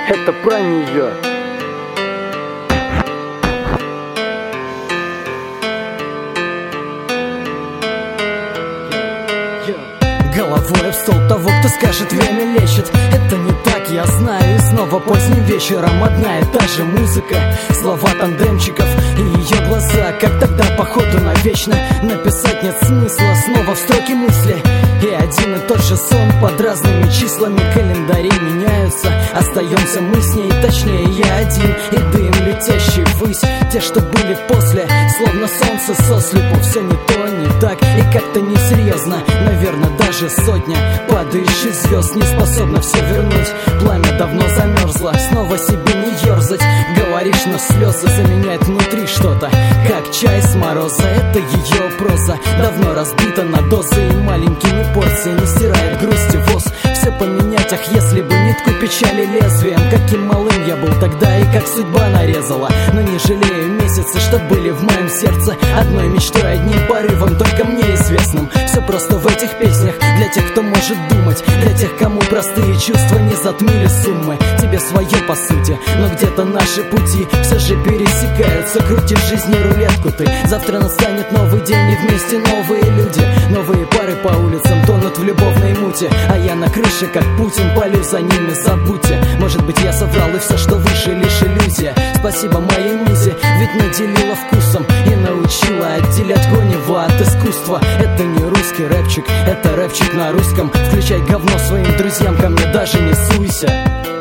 Это про нее. Головой в стол того, кто скажет, время лечит. Это не так, я знаю. И снова поздним вечером одна и та же музыка, слова тандемчиков и ее глаза. Как тогда, походу, навечно написать нет смысла. Снова в строке мысли и один и тот же сон. Под разными числами календари меняются. Остаемся мы с ней, точнее я один. И дым, летящий ввысь. Те, что были после, словно солнце сослепу. Все не то, не так и как-то несерьезно. Наверное, даже сотня падающих звезд не способна все вернуть. Пламя давно замерзло, снова себе не ерзать. Говоришь, но слезы заменяют внутри что-то, как чай с мороза. Это ее проза, давно разбита на дозы и маленькими порциями стирает грусть и воз. Все поменять, ах, если бы нитку печали лезвием. Каким малым я был тогда и как судьба нарезала. Но не жалею месяцы, что были в моем сердце одной мечтой, одним порывом, только мне известным. Все просто в этих песнях для тех, кто может думать, для тех, кому простые чувства не затмили суммы. Тебе свое по сути, но где-то наши пути все же пересекаются. Крутишь жизни рулетку ты. Завтра настанет новый день и вместе новые люди. Новые пары по улицам тонут в любовной муте. А я на крыше, как Путин, полю за ними, забудьте. Может быть, я соврал, и все, что выше, лишь иллюзия. Спасибо моей музе, ведь наделила вкусом и научила отделять гонево от искусства. Это не русский рэпчик, это рэпчик на русском. Включай говно своим друзьям, ко мне даже не суйся.